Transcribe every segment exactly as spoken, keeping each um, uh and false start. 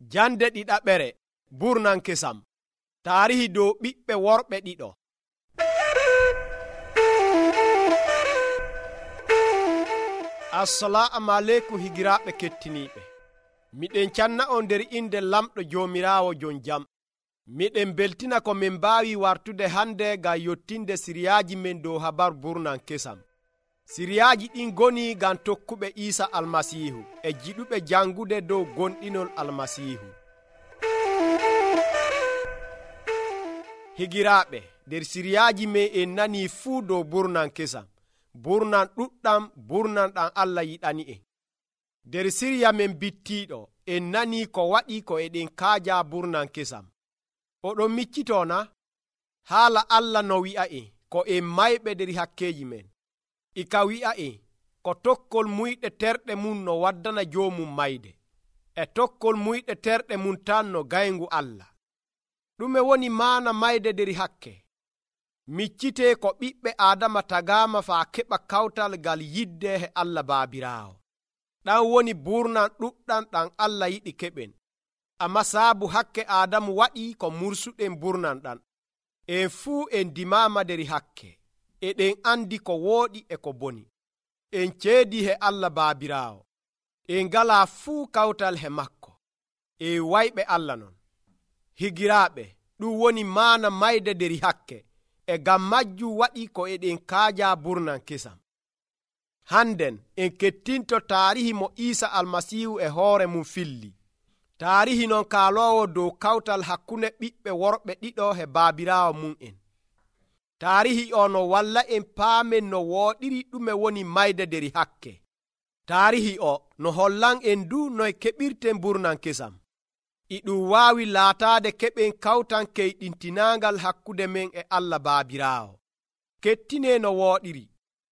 Jande ɗiɗaɓere burnan kesam. Taarihi dow ɓiɓɓe worɓe ɗiɗo. Assalamu aleykum higiraaɓe kettiniiɓe. Miɗen canna on nder inde lamɗo joomiraawo jon jam. Miɗen beltina ko min mbaawi wartude hande ngam yottinde siriyaaji men dow habar burnan kesam. Siriyaaji ɗin goni ngam tokkuɓe Iisa almasiihu e jiɗuɓe jangude dow gonɗinol almasiihu. Higiraaɓe, nder siriyaaji men en nani fuu dow burnan kesam. Burnan ɗuɗɗam, burnan ɗam Allah yiɗani en. Nder siriya men bittiɗo en nani ko waɗi ko eɗen kaaja burnan kesam. Oɗon miccitona haala Allah no wi'a en ko en mayɓe nder hakkeji men. Ika wi'a en ko tokkol muyɗe terɗe mum no waddana joomum mayde, e tokkol muyɗe terɗe mum tan no gayngu Allah. Ɗume woni maana mayde nder hakke? Miccite ko ɓiɓɓe Adama tagaama faa keɓa kawtal ngal yidde he Allah baabiraawo. Ɗan woni burnan ɗuɗɗam ɗam Allah yiɗi keɓen. Amma saabu hakke Adamu waɗi ko mursuɗen burnan ɗan. En fuu en dimama nder hakke. Eɗen andi ko wooɗi e ko boni. En ceedi he Allah baabiraawo. En ngala fuu kawtal he makko. En wayɓe Allah non. Higiraaɓe, ɗum woni maana mayde nder hakke. E gam majjum waɗi ko eɗen kaaja burnan kesam. Handen en kettinto taarihi mo Iisa almasiihu e hoore mum filli. Taarihi non kaalowo dow kawtal hakkunde ɓiɓɓe worɓe ɗiɗo he baabiraawo mum en. Taarihi o no walla en paamen no wooɗiri ɗume woni mayde nder hakke. Taarihi o no hollan en du noy keɓirten burnan kesam. Iɗum waawi laataade keɓen kawtan keyɗintinangal hakkude men e Allah baabiraawo. Kettine no wooɗiri.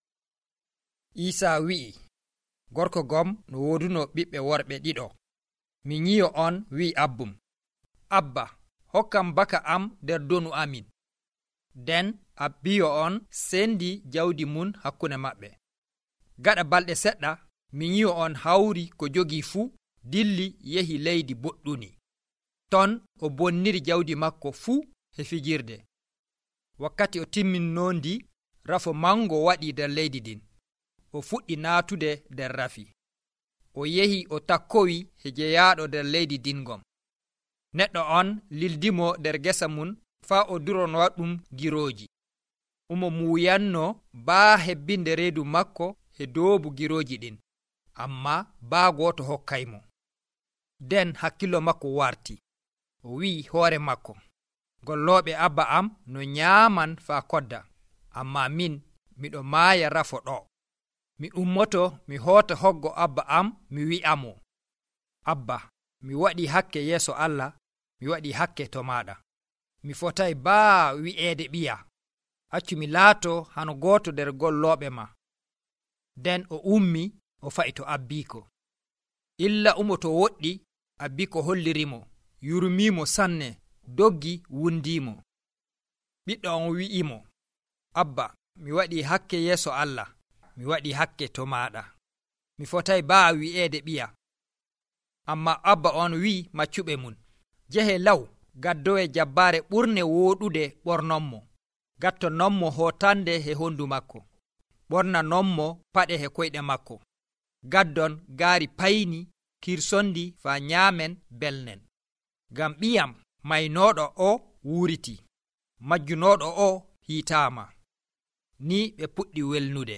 Iisa wi'i, gorko gom no wooduno ɓiɓɓe worɓe ɗiɗo. Mi nyiyo on wi'i abbum, Abba, hokkam baka am nder donu amin. Den abbiyo on sendi jawdi mun hakkunde maɓɓe. Gaɗa balɗe seɗɗa, mi nyiyo on hawri ko jogi fuu, dilli yehi leydi boɗɗuni. Ton o bonniri jawdi makko fuu he fijirde. Wakkati o timminnondi, rafo mango waɗi nder leydi din. O fuɗɗi naatude nder rafi. O yehi o takkowi he jeyaɗo nder leydi dingom. Neɗɗo on lildimo nder gesa mun faa o durono ɗum giroji. Umo muuyanno baa hebbinde reedu makko he doobu giroji ɗin, amma baa gooto hokkaymo. Den hakkilo makko warti. O wi'i hoore makko, gollooɓe abba am no nyaaman faa kodda, amma min miɗo maaya rafo ɗo. Mi ummoto mi hoota hoggo abba am mi wi'amo, Abba, mi waɗi hakke yeeso Allah, mi waɗi hakke to maɗa. Mi fotay baa wi'eede ɓiya. Accu mi laato hano gooto nder gollooɓe ma. Den o ummi o fa'i to abbiiko. Illa umoto woɗɗi, abbiiko hollirimo, yurmimo sanne, doggi wundimo. Ɓiɗɗo on wi'imo, Abba, mi waɗi hakke yeeso Allah, mi waɗi hakke to maɗa. Mi fotay baa wi'eede ɓiya. Amma abba on wi'i maccuɓe mun, jehe law gaddowe jabbaare ɓurne wooɗude ɓornonmo. Gattononmo hootande he hondu makko. Ɓornanonmo paɗe he koyɗe makko. Gaddon gaari payni kirsondi faa nyaamen belnen. Ngam ɓiyam maynooɗo o wuuriti, majjunooɗo o hiitaama. Ni ɓe puɗɗi welnude.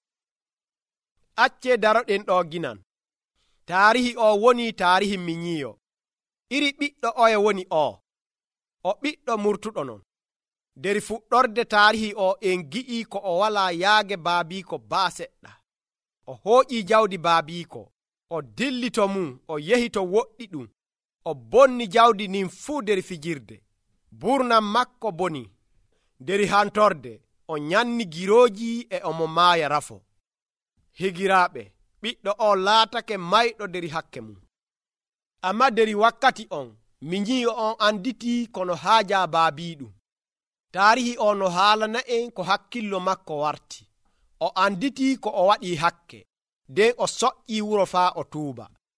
Acce daroɗen ɗo ginan. Taarihi o woni taarihi minyiyo. Iri ɓiɗɗo oye woni o. O ɓiɗɗo murtuɗo non. Nder fuɗɗorde taarihi o en gi'i ko o wala yaage baabiiko baa seɗɗa. O hooƴi jawdi baabiiko. O dilli to mum, o yehi to woɗɗi ɗum. O bonni jawdi nin fuu nder fijirde. Burnan makko boni. Nder hantorde o nyanni giroji e omo maaya rafo. Higiraaɓe, ɓiɗɗo o laatake mayɗo nder hakke mum. Amma nder wakkati on, minyiyo on anditi kono haaja baabiɗum. Taarihi o no haalana en ko hakkillo makko warti. O anditi ko o waɗi hakke, nden o soƴƴi wuro faa o tuuba.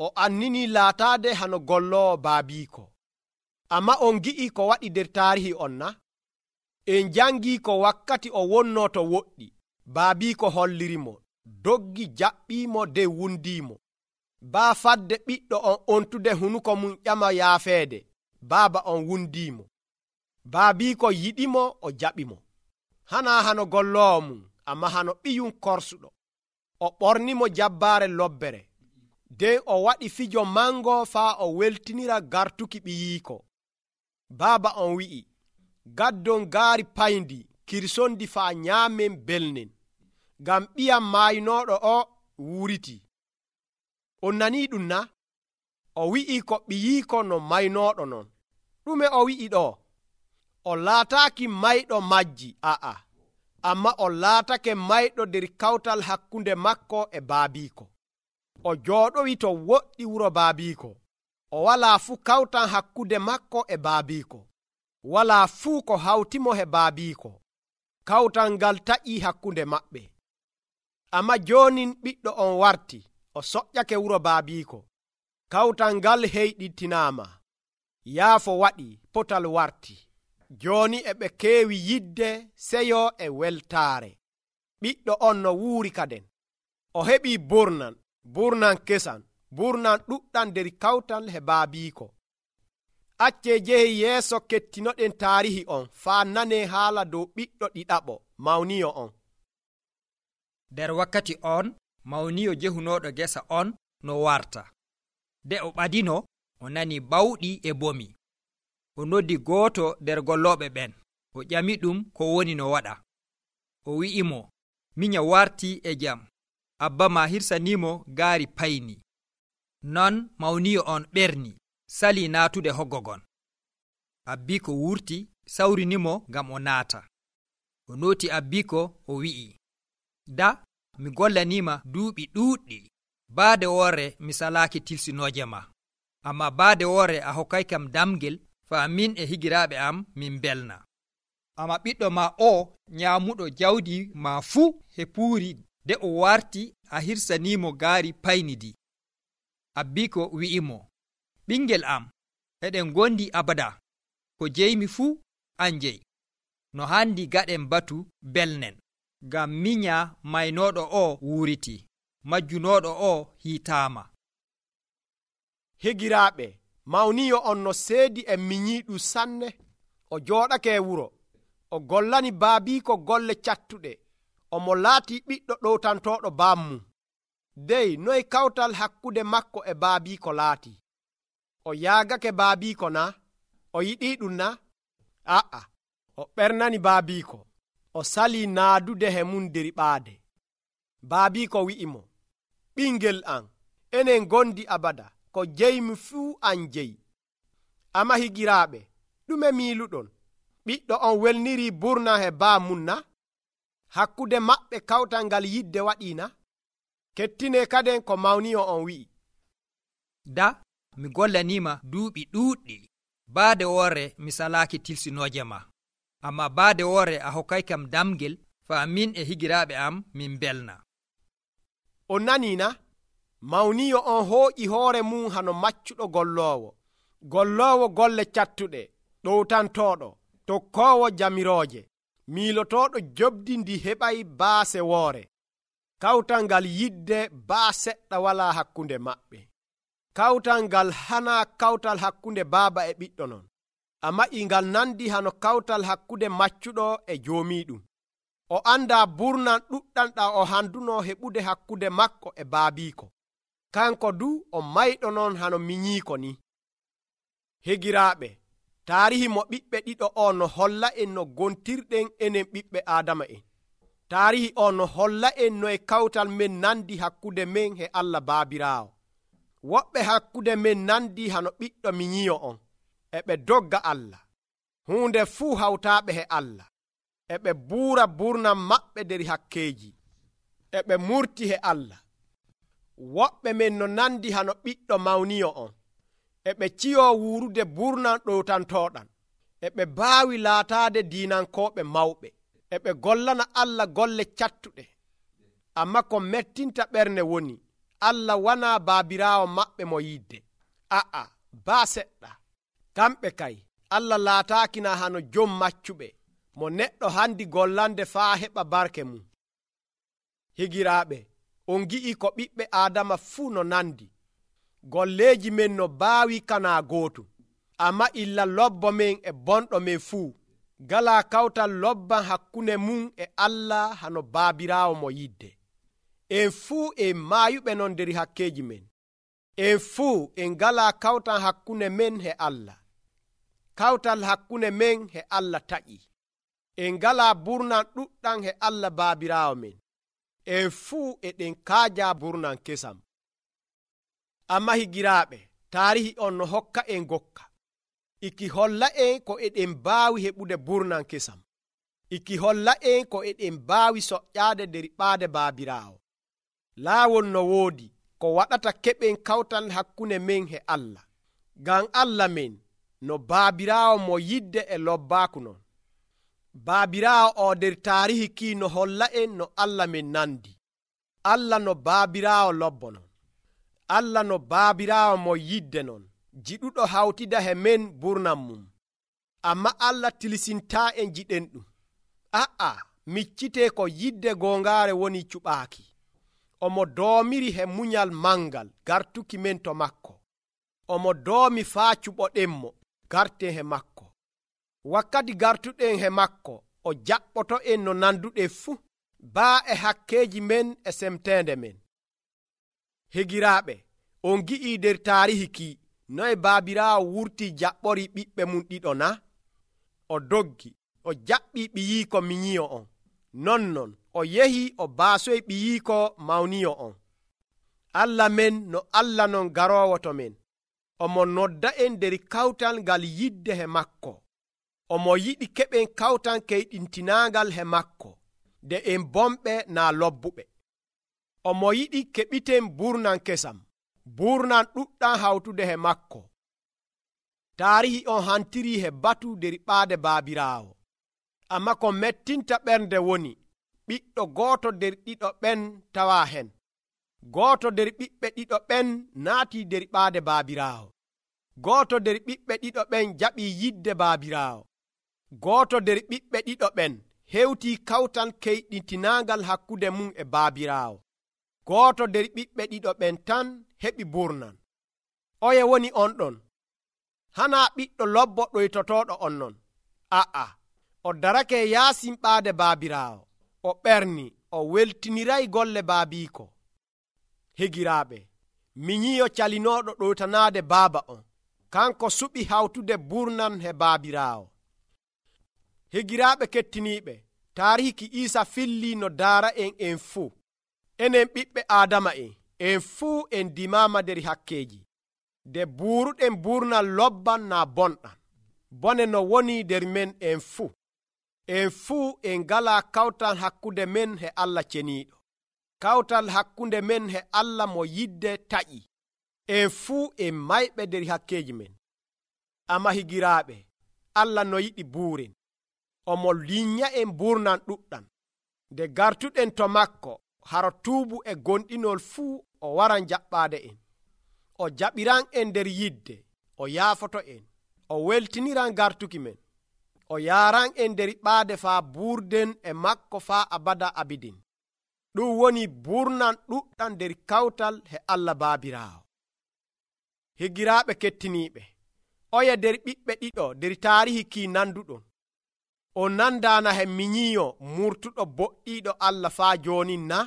o annini laataade hano golloowo baabiiko. Amma on gi'i ko waɗi nder taarihi on na? En jangi ko wakkati o wonno to woɗɗi, baabiiko hollirimo, doggi jaɓɓiimo de wundiimo. Baa fadde ɓiɗɗo on ontude hunuko mum ƴama yaafeede, baaba on wundiimo. Baabiiko yiɗimo o jaɓimo. Hana hano golloowo mum, amma hano ɓiyum korsuɗo. O ɓornimo jabbaare lobbere. Den o waɗi fijo mango faa o weltinira gartuki ɓiyiiko. Baaba on wi'i, gaddon gaari payndi kirsondi faa nyaamen belnen, ngam ɓiyam maayinooɗo o wuriti. On nanii ɗum na? O wi'i ko ɓiyiiko no maynooɗo non. Ɗume o wi'i ɗo? O laataaki mayɗo majji, a'a, amma o laatake mayɗo nder kawtal hakkunde makko e baabiiko. O jooɗowi to woɗɗi wuro baabiiko. O walaa fuu kawtan hakkunde makko e baabiiko. Walaa fuu ko hawtimo he baabiiko. Kawtal ngal taƴii hakkunde maɓɓe. Amma joonin ɓiɗɗo on warti, o soƴƴake wuro baabiiko. Kawtal ngal heyɗitinaama. Yaafo waɗi, potal warti. Jooni e ɓe keewi yidde seyo e weltaare. Ɓiɗɗo on no wuuri kaden. O heɓii burnan, burnan kesan, burnan ɗuɗɗan nder kawtal he baabiiko. Acce jehi yeeso kettinoɗen taarihi on faa nane haala dow ɓiɗɗo ɗiɗaɓo mawniyo on. Nder wakkati on mawniyo jehunoɗo gesa on no warta. De o ɓadino, o nani bawɗi e bomi. O noddi gooto nder gollooɓe ɓen. O ƴami ɗum ko woni no waɗa. O wi'imo, minya warti e jam. Abba ma hirsanimo gaari payni. Non mawniyo on ɓerni, sali naatude hoggogon. Abbiko wurti, sawrinimo ngam o naata. O noti abbiko, o wi'i, da, mi gollanima duuɓi ɗuuɗɗi. Baade woore mi salaaki tilsinooje ma. Amma baade woore a hokkay kam damgel faa min e higiraaɓe am min belna. Amma ɓiɗɗo ma o nyaamuɗo jawdi ma fuu he puuri de o warti a hirsanimo gaari paynidi. Abbiko wi'imo, ɓingel am, eɗen gondi abada, ko jeymi fuu an jeyi. No handi gaɗen batu belnen, ngam minya maynoɗo o wuriti, majjunoɗo o hiitaama. Higiraaɓe, mawniyo on no seedi e minyiɗu sanne. O jooɗake e wuro, o gollani baabiiko golle cattuɗe, omo laati ɓiɗɗo ɗowtantoɗo baammu. Dey noy kawtal hakkude makko e baabiiko laati? O yaagake baabiiko na? O yiɗi ɗum na? A'a, o ɓernani baabiiko. O sali naadude he mum nder ɓaade. Baabiiko wi'imo, ɓingel an, enen gondi abada, ko jeymi fuu an jeyi. Amma higiraaɓe, ɗume miiluɗon? Ɓiɗɗo on welniri burna he baa mum na? Hakkude maɓɓe kawtal ngal yidde waɗina? Kettine kaden ko mawniyo on wi'i. Da, mi gollanima duuɓi ɗuuɗɗi. Baade woore mi salaaki tilsinooje ma. Amma baade woore a hokkay kam damgel faa min e higiraaɓe am min belna. On nanina? Mawniyo on hooƴi hoore mum hano maccuɗo golloowo. Golloowo golle cattuɗe, ɗowtantoɗo, tokkoowo jamirooje, miilotoɗo jobdi ndi heɓay baase woore. Kawtal ngal yidde baa seɗɗa wala hakkunde maɓɓe. Kawtal ngal hana kawtal hakkunde baaba e ɓiɗɗo non. Amma i ngal nandi hano kawtal hakkunde maccuɗo e joomiɗum. O anda burnan ɗuɗɗanɗa o handuno heɓude hakkunde makko e baabiiko. Kanko du o mayɗo non hano minyiiko ni. Higiraaɓe, taarihi mo ɓiɓɓe ɗiɗo o no holla en no gontirɗen enen ɓiɓɓe Aadama en. Taarihi o no holla en no e kawtal men nandi hakkude men he Allah Baabiraawo. Woɓɓe hakkude men nandi hano ɓiɗɗo minyiyo on, e ɓe dogga Allah. Hunde fuu hawtaaɓe he Allah. E ɓe buura burnan maɓɓe nder hakkeeji. E ɓe murti he Allah. Woɓɓe men no nandi hano ɓiɗɗo mawniyo on. E ɓe ciyo wuurude burnan ɗowtantoɗan. E ɓe baawi laataade diinankooɓe mawɓe. E ɓe gollana Allah golle cattuɗe. Amma ko mettinta ɓernde woni, Allah wana baabiraawo maɓɓe mo yidde. A'a, baa seɗɗa. Kamɓe kay, Allah laataakina hano jom maccuɓe, mo neɗɗo handi gollande faa heɓa barke mum. Higiraaɓe, on gi'i ko ɓiɓɓe Aadama fuu no nandi. Golleeji men no baawi kana gootu, amma illa lobbo men e bonɗo men fuu. Galaa kawtal lobban hakkunde mum e Allah hano baabiraawo mo yidde. En fuu en maayuɓe non nder hakkeeji men. En fuu en galaa kawtal hakkunde men he Allah. Kawtal hakkunde men he Allah taƴi. En galaa burnan ɗuɗɗan he Allah baabiraawo men. En fuu eɗen kaaja burnan kesam. Amma higiraaɓe, taarihi on no hokka en gokka. Iki holla en ko eɗen baawi heɓude burnan kesam. Iki holla en ko eɗen baawi soƴƴaade nder ɓaade baabiraawo. Laawol no woodi ko waɗata keɓen kawtal hakkunde men he Allah. Ngam Allah men no baabiraawo mo yidde e lobbaaku non. Baabiraawo o nder taarihi ki no holla en no Allah men nandi. Allah no baabiraawo lobbo non. Allah no baabiraawo mo yidde non. Jiɗuɗo hawtida he men burnan mum. Amma Allah tilisintaa en jiɗen ɗum. A'a, miccitee ko yidde gongaare woni cuɓaaki. Omo doomiri he munyal mangal gartuki men to makko. Omo doomi faa cuɓoɗenmo garte he makko. Wakkati gartuɗen he makko, o jaɓɓoto en no nanduɗe fuu, baa e hakkeeji men e semteende men. Higiraaɓe, on gi'ii nder taarihi ki noye baabiraawo wurti jaɓɓori ɓiɓɓe mum ɗiɗo na? O doggi, o jaɓɓi ɓiyiiko miñiyo on. Nonnon o yehi o baasoy ɓiyiiko mawniyo on. Allah men no Allah non garoowo to men. Omo nodda en nder kawtal ngal yidde he makko. Omo yiɗi keɓen kawtal keyɗintinaagal he makko, de en bomɓe naa lobbuɓe. Omo yiɗi keɓiten burnan kesam, burnan ɗuɗɗan hawtude he makko. Taarihi on hantiri he batu nder ɓaade baabiraawo. Amma ko mettinta ɓernde woni, ɓiɗɗo gooto nder ɗiɗo ɓen tawa hen. Gooto nder ɓiɓɓe ɗiɗo ɓen naati nder ɓaade baabiraawo. Gooto nder ɓiɓɓe ɗiɗo ɓen jaɓi yidde baabiraawo. Gooto nder ɓiɓɓe ɗiɗo ɓen hewti kawtal keyɗintinaagal hakkude mum e baabiraawo. Gooto nder ɓiɓɓe ɗiɗo ɓen tan heɓi burnan. Oye woni on ɗon? Hana ɓiɗɗo lobbo ɗoytotoɗo on non? A'a, o darake yaasin ɓaade baabiraawo. O ɓerni, o weltiniray golle baabiiko. Higiraaɓe, miñiyo calinoɗo ɗoytanaade baaba on, kanko suɓi hawtude burnan he baabiraawo. Higiraaɓe kettiniiɓe, taariki Iisa filli no daara en en fuu. Enen ɓiɓɓe Aadama en, en fuu en dimaama nder hakkeeji. De buuruɗen burnal lobban naa bonɗan. Bone no woni nder men en fuu. En fuu en galaa kawtal hakkunde men he Allah ceniiɗo. Kawtal hakkunde men he Allah mo yidde taƴi. En fuu en mayɓe nder hakkeeji men. Amma higiraaɓe, Allah no yiɗi buuren. Omo linya en burnan ɗuɗɗan. Nde gartuɗen to makko, haro tuubu e gonɗinol fuu o waran jaɓɓaade en. O jaɓiran en nder yidde, o yaafoto en, o weltiniran gartuki men. O yaaran en nder ɓaade faa burden e makko faa abada abidin. Ɗum woni burnan ɗuɗɗan nder kawtal he Allah baabiraawo. Higiraaɓe kettiniiɓe, oya nder ɓiɓɓe ɗiɗo nder taarihi ki nanduɗon. O nandana he miñiyo murtuɗo boɗɗiiɗo Allah faa joonin na?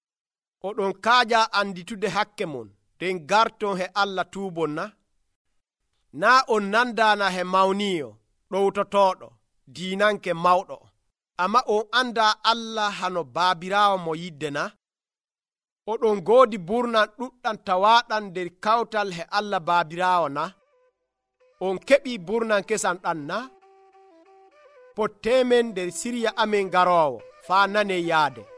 Oɗon kaaja anditude hakke mon, nden garton he Allah tuubon na? Naa on nandana he mawniyo ɗowtotoɗo, diinanke mawɗo, amma on anda Allah hano baabiraawo mo yidde na? Oɗon goodi burnan ɗuɗɗan tawaaɗan nder kawtal he Allah baabiraawo na? On keɓi burnan kesan ɗan na? Pottemen nder siriya amen garoowo faa nane yaade.